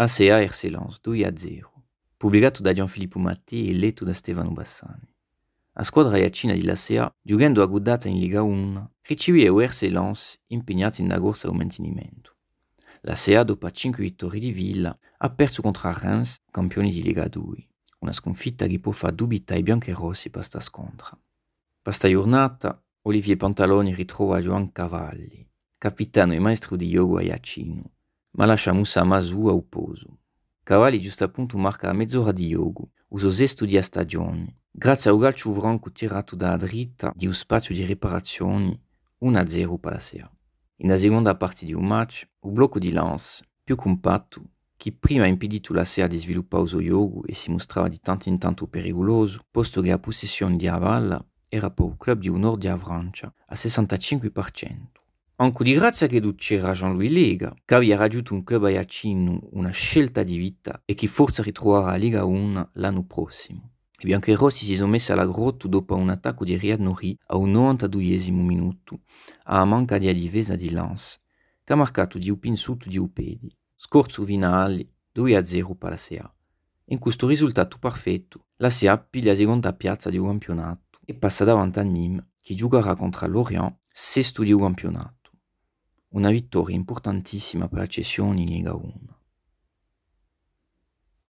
ACA Ercelance 2-0, pubblicato da Gianfilippo Matti e letto da Stefano Bassani. La squadra iacina di l'ACA, giocando a guidata in Liga 1, ricevì Ercelance impegnato in corsa al mantenimento. L'ACA, dopo 5 vittorie di Villa, ha perso contro Reims, campioni di Liga 2. Una sconfitta che può far dubitare i biancherossi per questa scontra. Per questa giornata, Olivier Pantaloni ritrova Joan Cavalli, capitano e maestro di yoga a Iacino, ma lascia Moussa Mazou a Opposo. Cavalli giusto appunto marca a mezz'ora di yoga, uso sesto di stagione, grazie a un calcio franco tirato da dritta di un spazio di riparazioni 1-0 per la Sera. Nella seconda parte di un match, un blocco di Lens, più compatto, che prima ha impedito la Sera di sviluppare il suo gioco e si mostrava di tanto in tanto pericoloso, posto che la possessione di Avalla era per il club di onore di Francia a 65%. Anche di grazia che c'era Jean-Louis Lega, che aveva raggiunto un club iacino una scelta di vita e che forse ritroverà la Liga 1 l'anno prossimo. I biancherossi si sono messi alla grotta dopo un attacco di Riyad Nouri a un 92esimo minuto, a manca di difesa di Lens, che ha marcato di upin sotto di upedi. Scorzo finale 2-0 per la SEA. In questo risultato perfetto, la SEA piglia la seconda piazza di un campionato e passa davanti a Nîmes, che giocherà contro l'Orient, sesto di un campionato. Una vittoria importantissima per la cessione in Liga 1.